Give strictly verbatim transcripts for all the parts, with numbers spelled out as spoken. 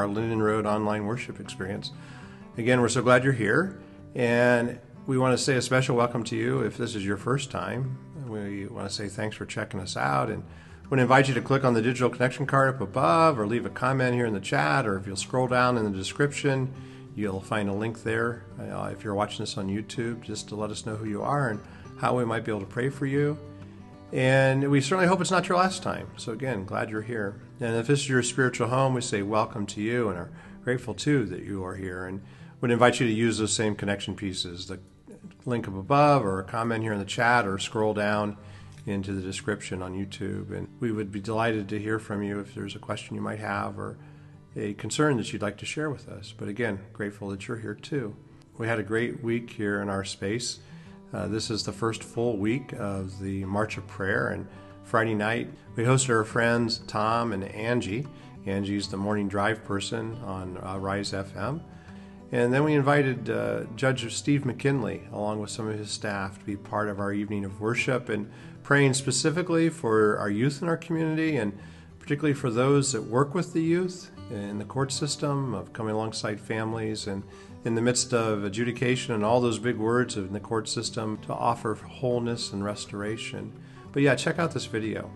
our Linden Road online worship experience. Again, we're so glad you're here, and we want to say a special welcome to you if this is your first time. We want to say thanks for checking us out, and we want to invite you to click on the digital connection card up above or leave a comment here in the chat, or if you'll scroll down in the description, you'll find a link there uh, if you're watching this on YouTube, just to let us know who you are and how we might be able to pray for you. And we certainly hope it's not your last time. So again, glad you're here. And if this is your spiritual home, we say welcome to you and are grateful too that you are here, and would invite you to use those same connection pieces, the link up above or a comment here in the chat, or scroll down into the description on YouTube. And we would be delighted to hear from you if there's a question you might have or a concern that you'd like to share with us. But again, grateful that you're here too. We had a great week here in our space. Uh, this is the first full week of the March of Prayer, and Friday night we hosted our friends Tom and Angie. Angie's the morning drive person on uh, Rise F M. And then we invited uh, Judge Steve McKinley, along with some of his staff, to be part of our evening of worship and praying specifically for our youth in our community, and particularly for those that work with the youth in the court system, of coming alongside families and in the midst of adjudication and all those big words in the court system, to offer wholeness and restoration. But yeah, check out this video.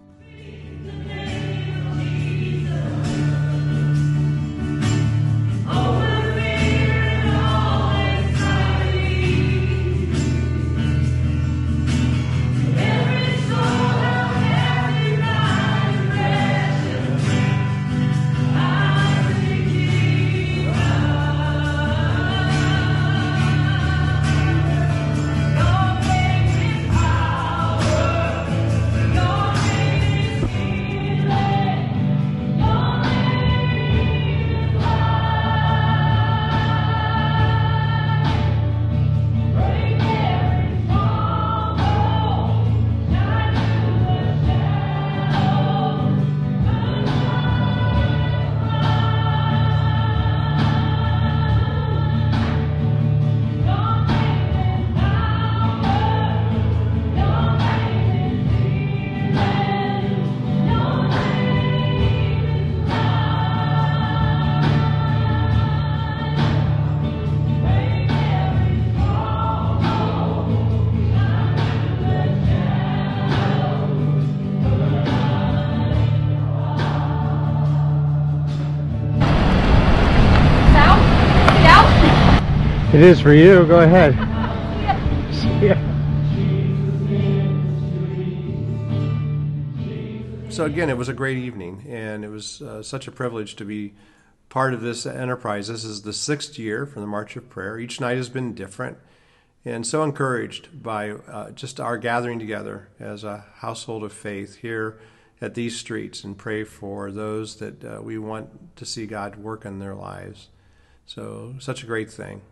It is for you. Go ahead. Yeah. So again, it was a great evening, and it was uh, such a privilege to be part of this enterprise. This is the sixth year for the March of Prayer. Each night has been different, and so encouraged by uh, just our gathering together as a household of faith here at these streets, and pray for those that uh, we want to see God work in their lives. So such a great thing.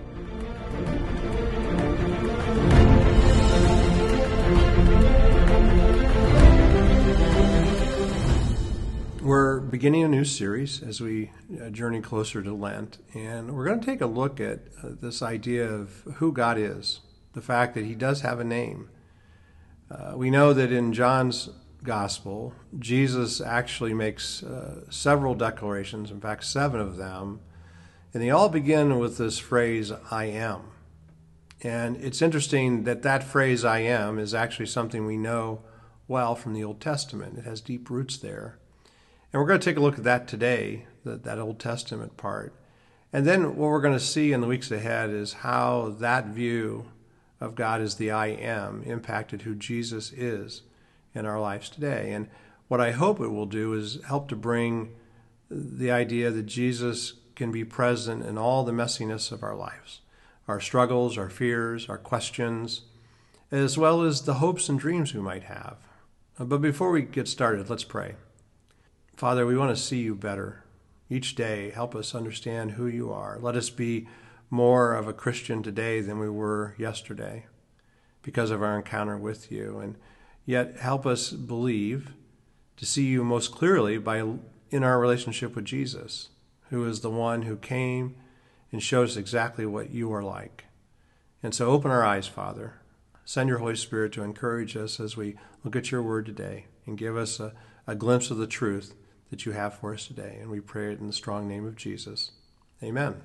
We're beginning a new series as we journey closer to Lent, and we're going to take a look at uh, this idea of who God is, the fact that he does have a name. Uh, we know that in John's Gospel, Jesus actually makes uh, several declarations, in fact seven of them, and they all begin with this phrase, I am. And it's interesting that that phrase, I am, is actually something we know well from the Old Testament. It has deep roots there. And we're going to take a look at that today, that, that Old Testament part. And then what we're going to see in the weeks ahead is how that view of God as the I am impacted who Jesus is in our lives today. And what I hope it will do is help to bring the idea that Jesus can be present in all the messiness of our lives, our struggles, our fears, our questions, as well as the hopes and dreams we might have. But before we get started, let's pray. Father, we want to see you better. Each day, help us understand who you are. Let us be more of a Christian today than we were yesterday because of our encounter with you. And yet help us believe to see you most clearly by in our relationship with Jesus, who is the one who came and showed us exactly what you are like. And so open our eyes, Father. Send your Holy Spirit to encourage us as we look at your word today, and give us a, a glimpse of the truth that you have for us today. And we pray it in the strong name of Jesus. Amen.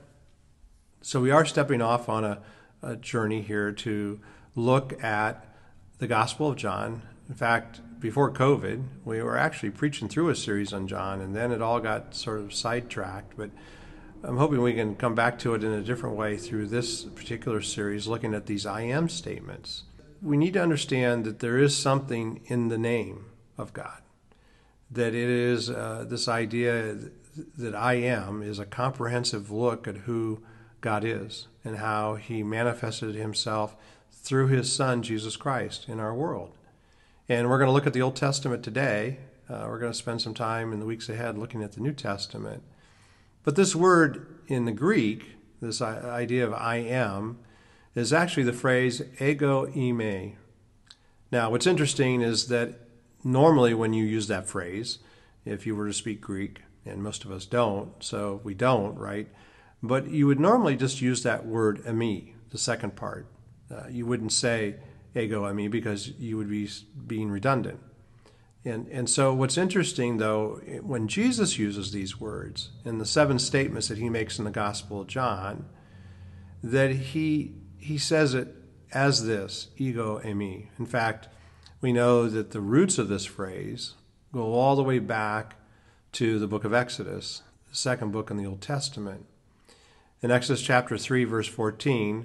So we are stepping off on a, a journey here to look at the Gospel of John. In fact, before COVID, we were actually preaching through a series on John, and then it all got sort of sidetracked. But I'm hoping we can come back to it in a different way through this particular series, looking at these I am statements. We need to understand that there is something in the name of God, that it is uh, this idea that I am is a comprehensive look at who God is and how he manifested himself through his Son, Jesus Christ, in our world. And we're going to look at the Old Testament today. Uh, we're going to spend some time in the weeks ahead looking at the New Testament. But this word in the Greek, this idea of I am, is actually the phrase ego eimi. Now, what's interesting is that normally when you use that phrase, if you were to speak Greek, and most of us don't, so we don't, right? But you would normally just use that word eimi, the second part. Uh, you wouldn't say ego eimi because you would be being redundant. And and so what's interesting, though, when Jesus uses these words in the seven statements that he makes in the Gospel of John, that he he says it as this, ego eimi. In fact, we know that the roots of this phrase go all the way back to the book of Exodus, the second book in the Old Testament. In Exodus chapter three, verse fourteen,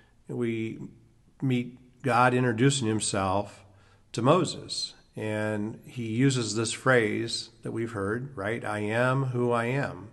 we meet God introducing himself to Moses. And he uses this phrase that we've heard, right? I am who I am.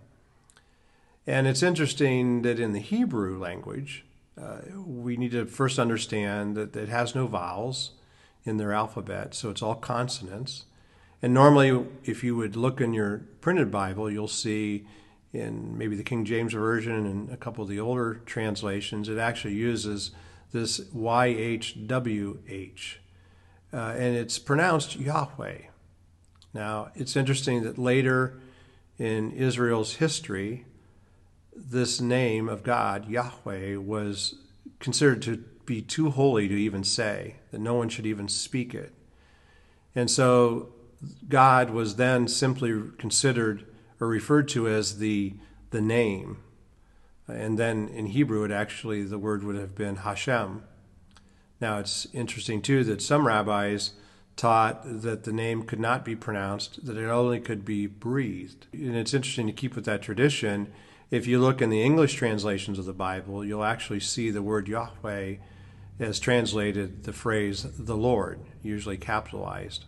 And it's interesting that in the Hebrew language, uh, we need to first understand that it has no vowels in their alphabet, so it's all consonants. And normally, if you would look in your printed Bible, you'll see in maybe the King James Version and a couple of the older translations, it actually uses this Y H W H, uh, and it's pronounced Yahweh. Now, it's interesting that later in Israel's history, this name of God, Yahweh, was considered to be too holy to even say, that no one should even speak it. And so God was then simply considered or referred to as the, the name. And then in Hebrew, it actually, the word would have been Hashem. Now, it's interesting, too, that some rabbis taught that the name could not be pronounced, that it only could be breathed. And it's interesting to keep with that tradition. If you look in the English translations of the Bible, you'll actually see the word Yahweh as translated the phrase the Lord, usually capitalized.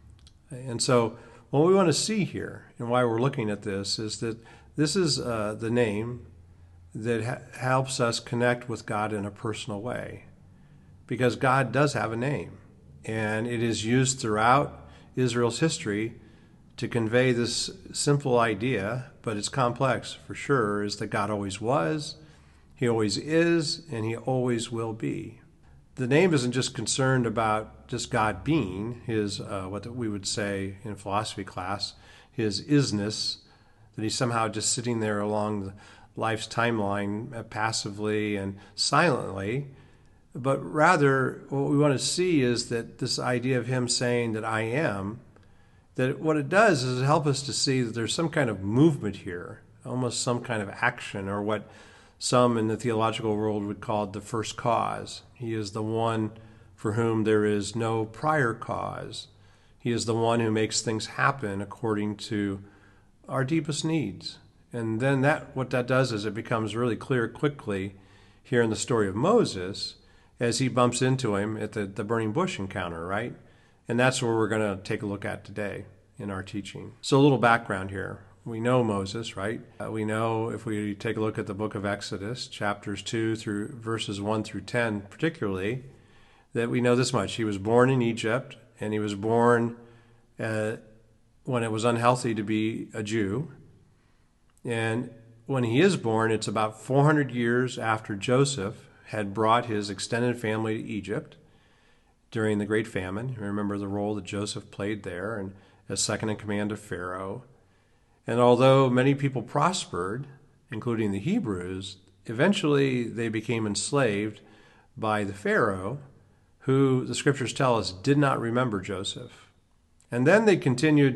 And so what we want to see here, and why we're looking at this, is that this is uh, the name that ha- helps us connect with God in a personal way. Because God does have a name, and it is used throughout Israel's history to convey this simple idea, but it's complex for sure, is that God always was, he always is, and he always will be. The name isn't just concerned about just God being, his, uh, what we would say in philosophy class, his isness, that he's somehow just sitting there along the life's timeline passively and silently, but rather what we want to see is that this idea of him saying that I am, that what it does is help us to see that there's some kind of movement here, almost some kind of action, or what some in the theological world would call the first cause. He is the one for whom there is no prior cause. He is the one who makes things happen according to our deepest needs. And then that what that does is it becomes really clear quickly here in the story of Moses as he bumps into him at the, the burning bush encounter, right? And that's where we're going to take a look at today in our teaching. So a little background here. We know Moses, right? Uh, we know if we take a look at the book of Exodus, chapters two through verses one through ten particularly, that we know this much. He was born in Egypt, and he was born uh, when it was unhealthy to be a Jew. And when he is born, it's about four hundred years after Joseph had brought his extended family to Egypt during the Great Famine. Remember the role that Joseph played there and as second in command of Pharaoh. And although many people prospered, including the Hebrews, eventually they became enslaved by the Pharaoh, who the scriptures tell us did not remember Joseph. And then they continued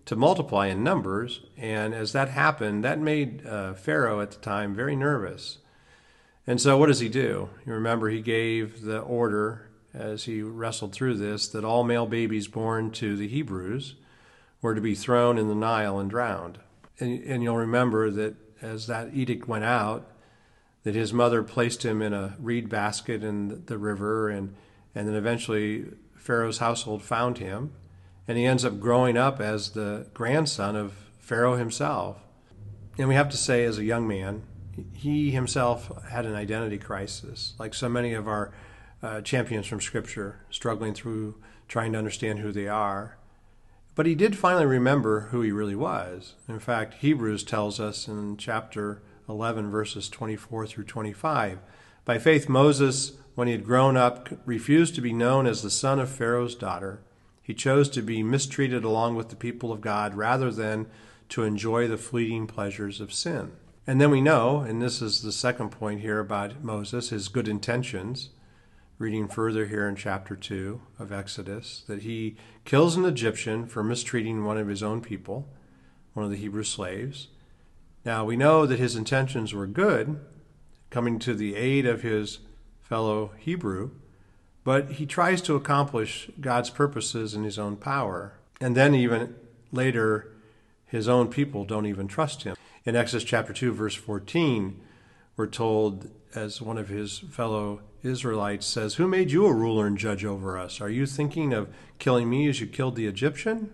to multiply in numbers. And as that happened, that made uh, Pharaoh at the time very nervous. And so what does he do? You remember he gave the order as he wrestled through this that all male babies born to the Hebrews were to be thrown in the Nile and drowned. And, and you'll remember that as that edict went out, that his mother placed him in a reed basket in the river, and, and then eventually Pharaoh's household found him, and he ends up growing up as the grandson of Pharaoh himself. And we have to say, as a young man, he himself had an identity crisis, like so many of our uh, champions from Scripture, struggling through trying to understand who they are. But he did finally remember who he really was. In fact, Hebrews tells us in chapter eleven, verses twenty-four through twenty-five, by faith Moses, when he had grown up, refused to be known as the son of Pharaoh's daughter. He chose to be mistreated along with the people of God rather than to enjoy the fleeting pleasures of sin. And then we know, and this is the second point here about Moses, his good intentions, reading further here in chapter two of Exodus, that he kills an Egyptian for mistreating one of his own people, one of the Hebrew slaves. Now, we know that his intentions were good, coming to the aid of his fellow Hebrew, but he tries to accomplish God's purposes in his own power. And then even later, his own people don't even trust him. In Exodus chapter two, verse fourteen, we're told, as one of his fellow Israelites says, "Who made you a ruler and judge over us? Are you thinking of killing me as you killed the Egyptian?"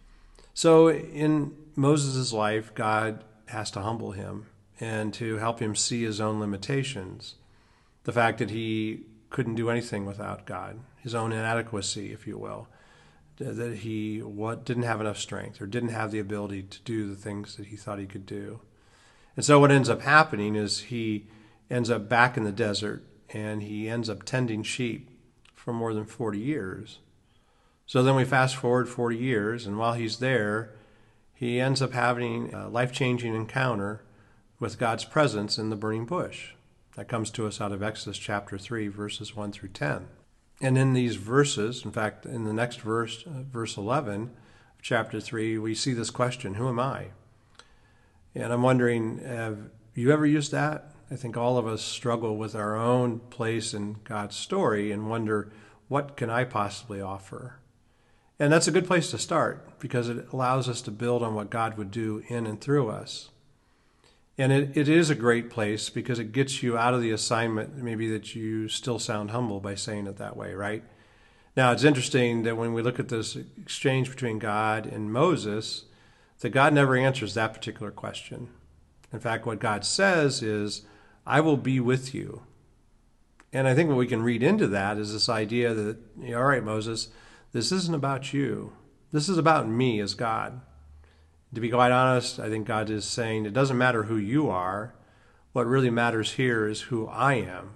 So in Moses' life, God has to humble him and to help him see his own limitations. The fact that he couldn't do anything without God, his own inadequacy, if you will, that he what, didn't have enough strength or didn't have the ability to do the things that he thought he could do. And so what ends up happening is he ends up back in the desert, and he ends up tending sheep for more than forty years. So then we fast forward forty years, and while he's there, he ends up having a life-changing encounter with God's presence in the burning bush. That comes to us out of Exodus chapter three, verses one through ten. And in these verses, in fact, in the next verse, uh, verse eleven of chapter three, we see this question, who am I? And I'm wondering, have you ever used that? I think all of us struggle with our own place in God's story and wonder, what can I possibly offer? And that's a good place to start, because it allows us to build on what God would do in and through us. And it, it is a great place because it gets you out of the assignment, maybe that you still sound humble by saying it that way, right? Now, it's interesting that when we look at this exchange between God and Moses, that God never answers that particular question. In fact, what God says is, I will be with you. And I think what we can read into that is this idea that, you know, all right, Moses, this isn't about you. This is about me as God. To be quite honest, I think God is saying it doesn't matter who you are. What really matters here is who I am.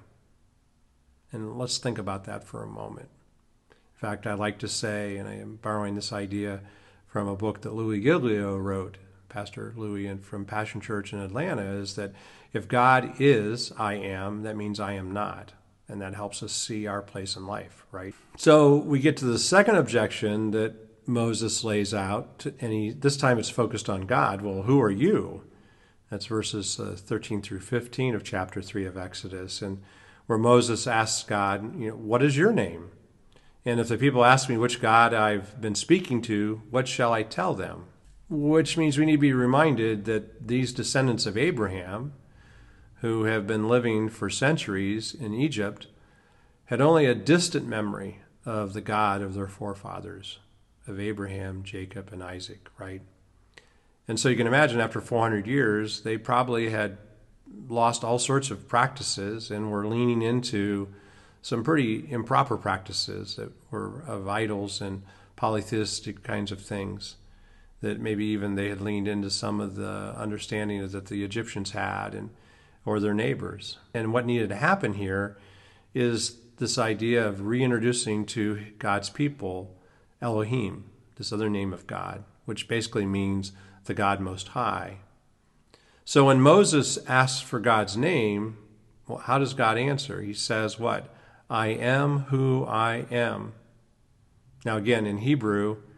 And let's think about that for a moment. In fact, I like to say, and I am borrowing this idea from a book that Louis Giglio wrote, Pastor Louis and from Passion Church in Atlanta, is that if God is I am, that means I am not. And that helps us see our place in life, right? So we get to the second objection that Moses lays out, and he, this time it's focused on God. Well, who are you? That's verses uh, thirteen through fifteen of chapter three of Exodus, and where Moses asks God, you know, what is your name? And if the people ask me which God I've been speaking to, what shall I tell them? Which means we need to be reminded that these descendants of Abraham, who have been living for centuries in Egypt, had only a distant memory of the God of their forefathers, of Abraham, Jacob, and Isaac, right? And so you can imagine after four hundred years, they probably had lost all sorts of practices and were leaning into some pretty improper practices that were of idols and polytheistic kinds of things, that maybe even they had leaned into some of the understanding that the Egyptians had and or their neighbors. And what needed to happen here is this idea of reintroducing to God's people Elohim, this other name of God, which basically means the God Most High. So when Moses asks for God's name, well, how does God answer? He says what? I am who I am. Now again, in Hebrew,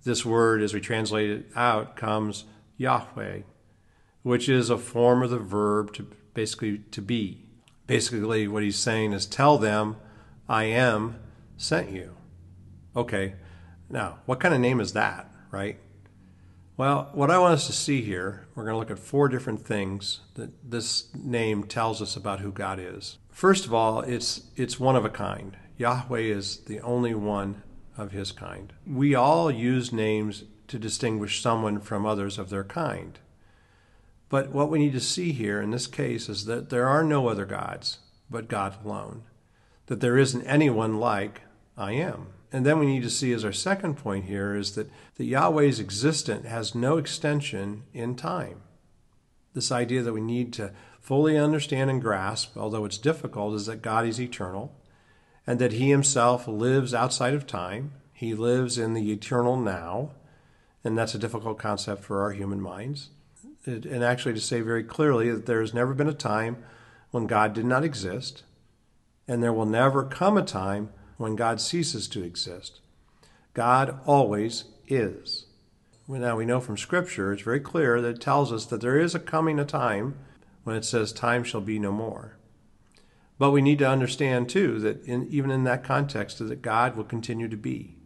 This word, as we translate it out, comes Yahweh, which is a form of the verb to basically to be. Basically, what he's saying is, tell them, I am sent you. Okay, now, what kind of name is that, right? Well, what I want us to see here, we're going to look at four different things that this name tells us about who God is. First of all, it's it's one of a kind. Yahweh is the only one of his kind. We all use names to distinguish someone from others of their kind. But what we need to see here in this case is that there are no other gods but God alone, that there isn't anyone like I am. And then we need to see as our second point here is that, that Yahweh's existence has no extension in time. This idea that we need to fully understand and grasp, although it's difficult, is that God is eternal and that he himself lives outside of time. He lives in the eternal now, and that's a difficult concept for our human minds. It, and actually to say very clearly that there has never been a time when God did not exist, and there will never come a time when God ceases to exist. God always is. Now we know from Scripture, it's very clear that it tells us that there is a coming a time when it says time shall be no more. But we need to understand too that in, even in that context that God will continue to be.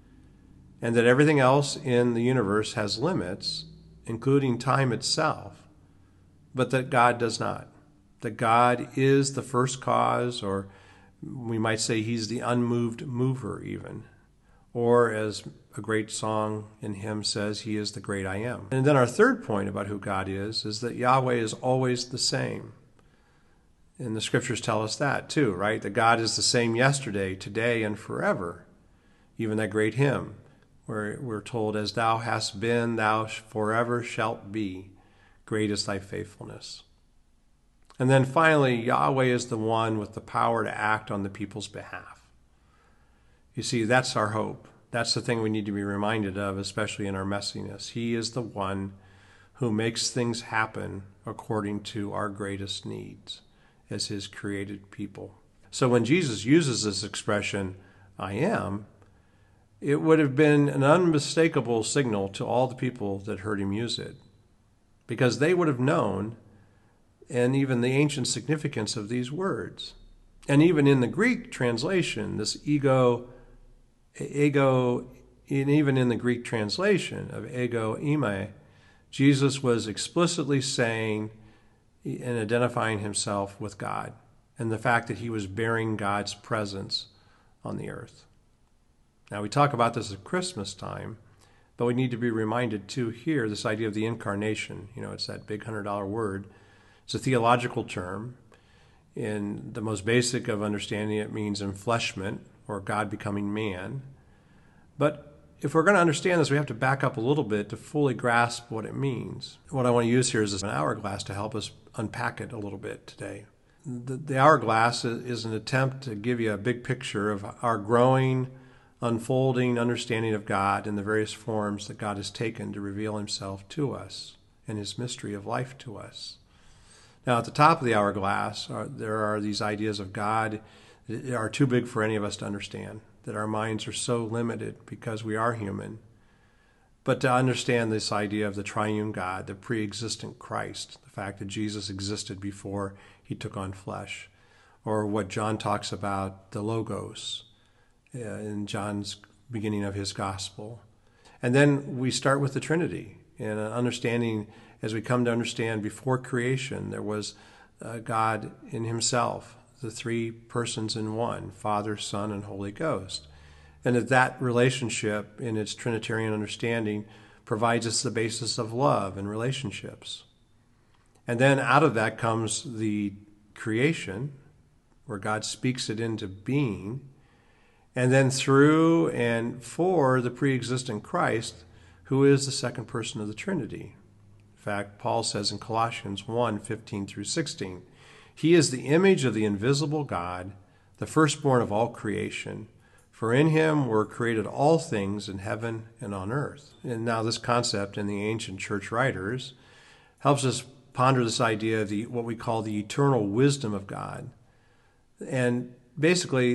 And that everything else in the universe has limits, including time itself, but that God does not. That God is the first cause, or we might say he's the unmoved mover even. Or as a great song in hymn says, he is the great I am. And then our third point about who God is, is that Yahweh is always the same. And the scriptures tell us that too, right? That God is the same yesterday, today, and forever. Even that great hymn where we're told, as thou hast been, thou forever shalt be. Great is thy faithfulness. And then finally, Yahweh is the one with the power to act on the people's behalf. You see, that's our hope. That's the thing we need to be reminded of, especially in our messiness. He is the one who makes things happen according to our greatest needs as his created people. So when Jesus uses this expression, I am, it would have been an unmistakable signal to all the people that heard him use it, because they would have known and even the ancient significance of these words. And even in the Greek translation, this ego, ego, and even in the Greek translation of ego eimi, Jesus was explicitly saying and identifying himself with God and the fact that he was bearing God's presence on the earth. Now, we talk about this at Christmas time, but we need to be reminded too here, this idea of the incarnation. You know, it's that big hundred dollar word. It's a theological term. In the most basic of understanding, it means enfleshment, or God becoming man. But if we're going to understand this, we have to back up a little bit to fully grasp what it means. What I want to use here is an hourglass to help us unpack it a little bit today. The, the hourglass is an attempt to give you a big picture of our growing, unfolding understanding of God in the various forms that God has taken to reveal himself to us and his mystery of life to us. Now, at the top of the hourglass, are, there are these ideas of God that are too big for any of us to understand, that our minds are so limited because we are human. But to understand this idea of the triune God, the pre-existent Christ, the fact that Jesus existed before he took on flesh, or what John talks about, the Logos, uh, in John's beginning of his gospel. And then we start with the Trinity, and an understanding, as we come to understand before creation, there was uh, God in himself, the three persons in one, Father, Son, and Holy Ghost. And that that relationship in its Trinitarian understanding provides us the basis of love and relationships. And then out of that comes the creation, where God speaks it into being. And then through and for the pre-existent Christ, who is the second person of the Trinity. In fact, Paul says in Colossians one, fifteen through sixteen, he is the image of the invisible God, the firstborn of all creation. For in him were created all things in heaven and on earth. And now this concept in the ancient church writers helps us ponder this idea of the what we call the eternal wisdom of God. And basically,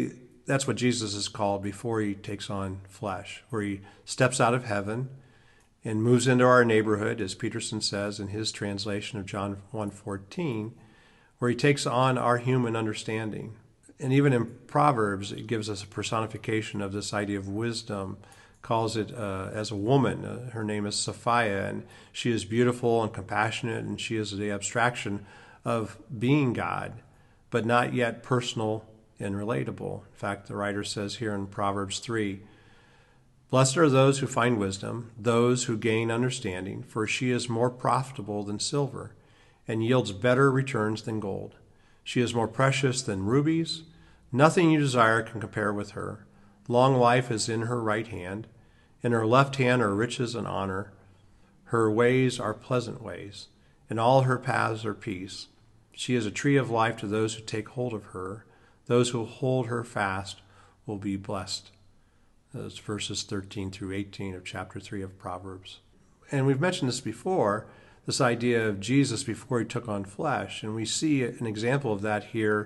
that's what Jesus is called before he takes on flesh, where he steps out of heaven and moves into our neighborhood, as Peterson says in his translation of John one fourteen, where he takes on our human understanding. And even in Proverbs, it gives us a personification of this idea of wisdom, calls it uh, as a woman. Uh, her name is Sophia, and she is beautiful and compassionate, and she is the abstraction of being God, but not yet personal and relatable. In fact, the writer says here in Proverbs three, "Blessed are those who find wisdom, those who gain understanding, for she is more profitable than silver, and yields better returns than gold. She is more precious than rubies. Nothing you desire can compare with her. Long life is in her right hand. In her left hand are riches and honor. Her ways are pleasant ways, and all her paths are peace. She is a tree of life to those who take hold of her. Those who hold her fast will be blessed." Those verses thirteen through eighteen of chapter three of Proverbs. And we've mentioned this before, this idea of Jesus before he took on flesh. And we see an example of that here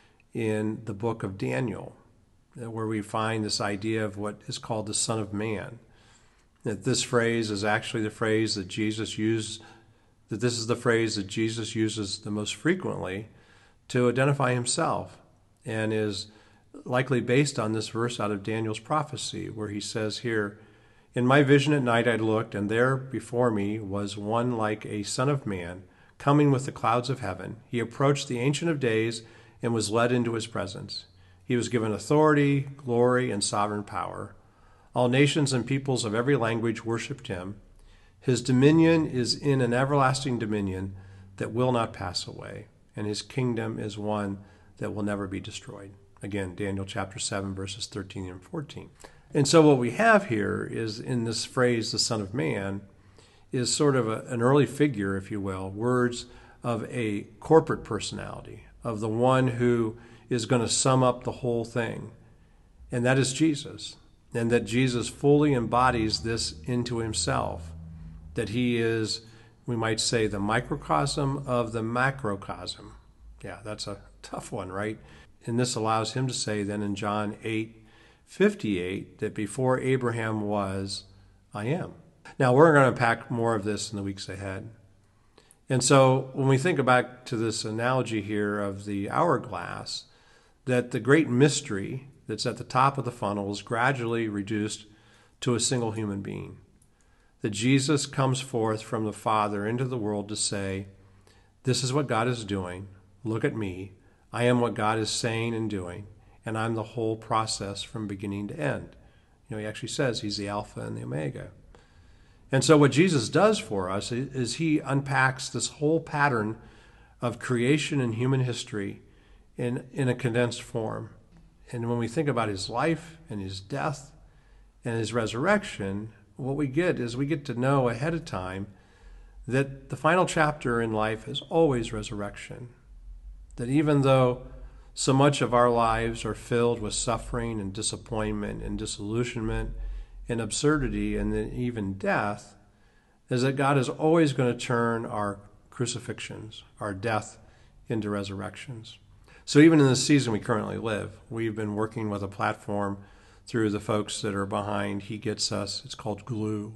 in the book of Daniel, where we find this idea of what is called the Son of Man. That this phrase is actually the phrase that Jesus used, that this is the phrase that Jesus uses the most frequently to identify himself, and is likely based on this verse out of Daniel's prophecy, where he says here, "In my vision at night I looked, and there before me was one like a son of man, coming with the clouds of heaven. He approached the Ancient of Days and was led into his presence. He was given authority, glory, and sovereign power. All nations and peoples of every language worshipped him. His dominion is in an everlasting dominion that will not pass away, and his kingdom is one that will never be destroyed." Again, Daniel chapter seven, verses thirteen and fourteen. And so what we have here is, in this phrase, the Son of Man, is sort of a, an early figure, if you will, words of a corporate personality, of the one who is going to sum up the whole thing. And that is Jesus. And that Jesus fully embodies this into himself. That he is, we might say, the microcosm of the macrocosm. Yeah, that's a tough one, right? And this allows him to say then in John eight fifty-eight that before Abraham was, I am. Now, we're going to unpack more of this in the weeks ahead. And so when we think back to this analogy here of the hourglass, that the great mystery that's at the top of the funnel is gradually reduced to a single human being. That Jesus comes forth from the Father into the world to say, this is what God is doing. Look at me. I am what God is saying and doing, and I'm the whole process from beginning to end. You know, he actually says he's the Alpha and the Omega. And so what Jesus does for us is he unpacks this whole pattern of creation and human history in, in a condensed form. And when we think about his life and his death and his resurrection, what we get is we get to know ahead of time that the final chapter in life is always resurrection. That even though so much of our lives are filled with suffering and disappointment and disillusionment and absurdity and then even death, is that God is always going to turn our crucifixions, our death, into resurrections. So even in the season we currently live, we've been working with a platform through the folks that are behind He Gets Us. It's called Glue.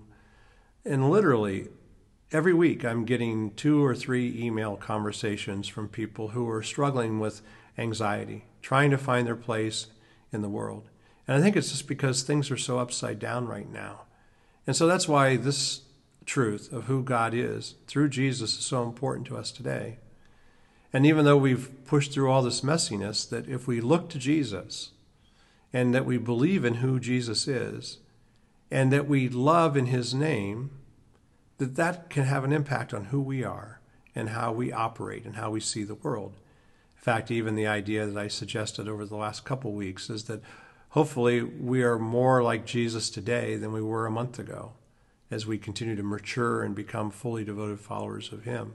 And literally, every week I'm getting two or three email conversations from people who are struggling with anxiety, trying to find their place in the world. And I think it's just because things are so upside down right now. And so that's why this truth of who God is through Jesus is so important to us today. And even though we've pushed through all this messiness, that if we look to Jesus and that we believe in who Jesus is and that we love in his name, that that can have an impact on who we are and how we operate and how we see the world. In fact, even the idea that I suggested over the last couple weeks is that hopefully we are more like Jesus today than we were a month ago as we continue to mature and become fully devoted followers of him.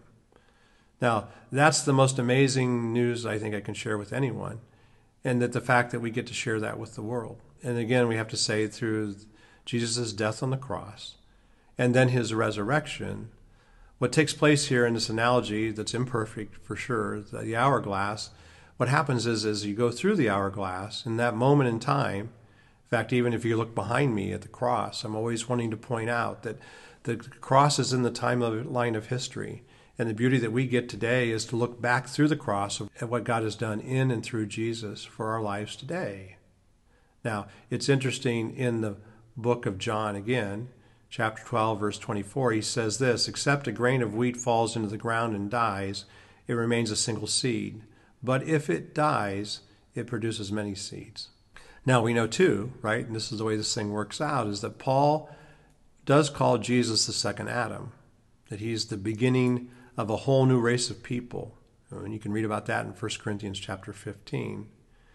Now, that's the most amazing news I think I can share with anyone, and that the fact that we get to share that with the world. And again, we have to say through Jesus' death on the cross and then his resurrection, what takes place here in this analogy that's imperfect for sure, the hourglass, What happens is, as you go through the hourglass, in that moment in time, in fact, even if you look behind me at the cross, I'm always wanting to point out that the cross is in the timeline of history. And the beauty that we get today is to look back through the cross at what God has done in and through Jesus for our lives today. Now, it's interesting in the book of John again, chapter twelve, verse twenty-four, he says this, "Except a grain of wheat falls into the ground and dies, it remains a single seed. But if it dies, it produces many seeds." Now, we know too, right, and this is the way this thing works out, is that Paul does call Jesus the second Adam, that he's the beginning of a whole new race of people. And you can read about that in First Corinthians chapter fifteen.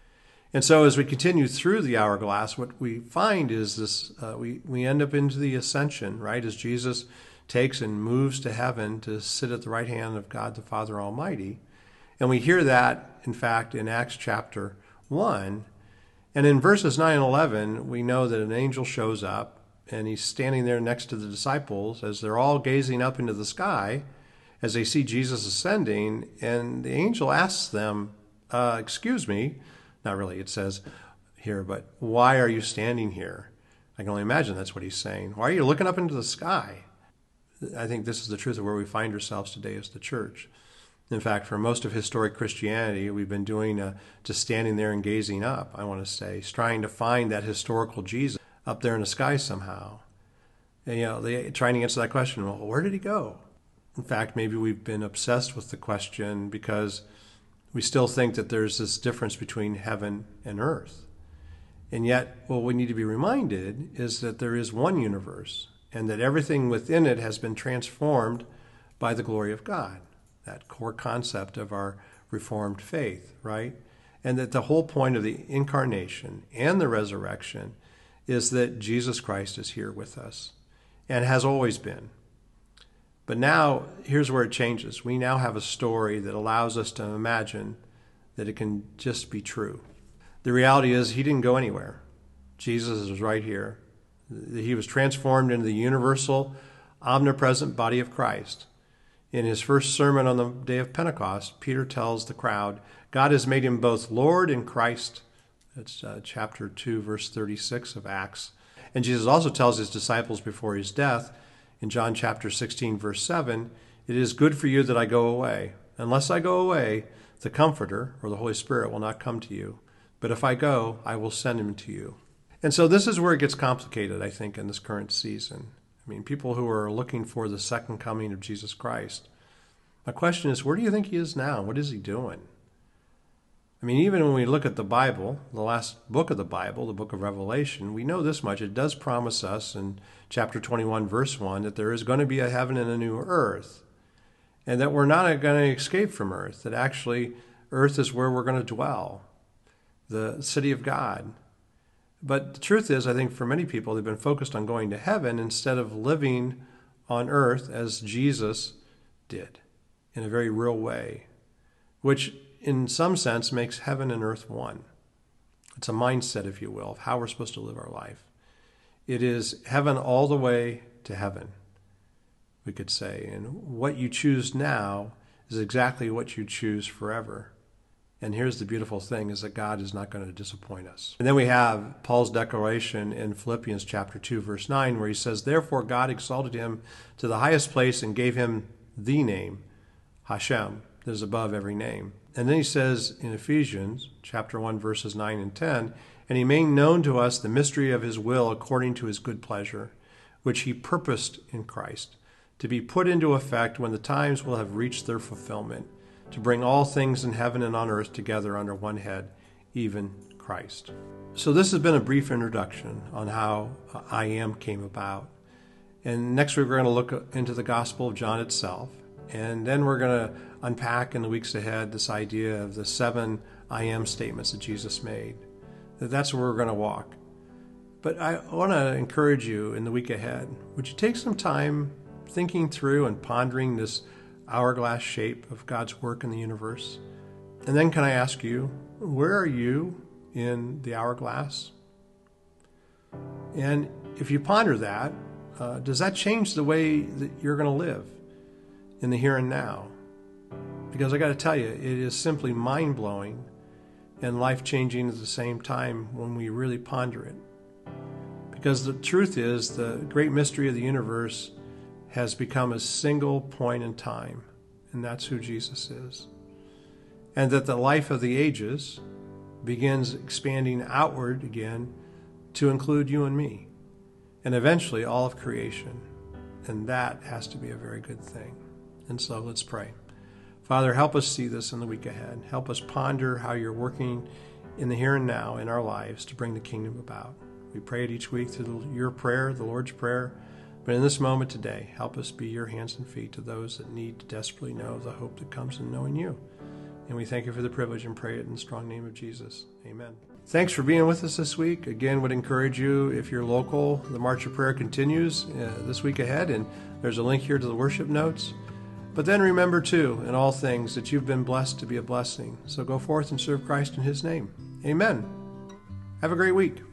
And so as we continue through the hourglass, what we find is this, uh, we, we end up into the ascension, right, as Jesus takes and moves to heaven to sit at the right hand of God the Father Almighty. And we hear that, in fact, in Acts chapter one. And in verses nine and eleven, we know that an angel shows up, and he's standing there next to the disciples as they're all gazing up into the sky as they see Jesus ascending. And the angel asks them, uh, excuse me, not really, it says here, but why are you standing here? I can only imagine that's what he's saying. Why are you looking up into the sky? I think this is the truth of where we find ourselves today as the church. In fact, for most of historic Christianity, we've been doing uh, just standing there and gazing up, I want to say, trying to find that historical Jesus up there in the sky somehow. And, you know, they, trying to answer that question, well, where did he go? In fact, maybe we've been obsessed with the question because we still think that there's this difference between heaven and earth. And yet, what we need to be reminded is that there is one universe and that everything within it has been transformed by the glory of God, that core concept of our Reformed faith, right? And that the whole point of the incarnation and the resurrection is that Jesus Christ is here with us and has always been. But now, here's where it changes. We now have a story that allows us to imagine that it can just be true. The reality is he didn't go anywhere. Jesus is right here. He was transformed into the universal, omnipresent body of Christ. In his first sermon on the day of Pentecost, Peter tells the crowd, God has made him both Lord and Christ. That's uh, chapter two, verse thirty-six of Acts. And Jesus also tells his disciples before his death, in John chapter sixteen, verse seven, it is good for you that I go away. Unless I go away, the Comforter, or the Holy Spirit, will not come to you. But if I go, I will send him to you. And so this is where it gets complicated, I think, in this current season. I mean, people who are looking for the second coming of Jesus Christ. My question is, where do you think he is now? What is he doing? I mean, even when we look at the Bible, the last book of the Bible, the book of Revelation, we know this much. It does promise us in chapter twenty-one, verse one, that there is going to be a heaven and a new earth, and that we're not going to escape from earth, that actually earth is where we're going to dwell, the city of God. But the truth is, I think for many people, they've been focused on going to heaven instead of living on earth as Jesus did, in a very real way, which in some sense makes heaven and earth one. It's a mindset, if you will, of how we're supposed to live our life. It is heaven all the way to heaven, we could say. And what you choose now is exactly what you choose forever. And here's the beautiful thing, is that God is not going to disappoint us. And then we have Paul's declaration in Philippians chapter two, verse nine, where he says, therefore God exalted him to the highest place and gave him the name, Hashem, that is above every name. And then he says in Ephesians chapter one, verses nine and ten, and he made known to us the mystery of his will according to his good pleasure, which he purposed in Christ, to be put into effect when the times will have reached their fulfillment, to bring all things in heaven and on earth together under one head, even Christ. So this has been a brief introduction on how I Am came about. And next week we're going to look into the Gospel of John itself. And then we're going to unpack in the weeks ahead this idea of the seven I Am statements that Jesus made. That's where we're going to walk. But I want to encourage you in the week ahead, would you take some time thinking through and pondering this hourglass shape of God's work in the universe? And then can I ask you, where are you in the hourglass? And if you ponder that, uh, does that change the way that you're going to live in the here and now? Because I got to tell you, it is simply mind-blowing and life-changing at the same time when we really ponder it. Because the truth is, the great mystery of the universe has become a single point in time, and that's who Jesus is. And that the life of the ages begins expanding outward again to include you and me, and eventually all of creation. And that has to be a very good thing. And so let's pray. Father, help us see this in the week ahead. Help us ponder how you're working in the here and now in our lives to bring the kingdom about. We pray it each week through your prayer, the Lord's Prayer. But in this moment today, help us be your hands and feet to those that need to desperately know the hope that comes in knowing you. And we thank you for the privilege and pray it in the strong name of Jesus. Amen. Thanks for being with us this week. Again, would encourage you, if you're local, the March of Prayer continues uh, this week ahead, and there's a link here to the worship notes. But then remember, too, in all things, that you've been blessed to be a blessing. So go forth and serve Christ in his name. Amen. Have a great week.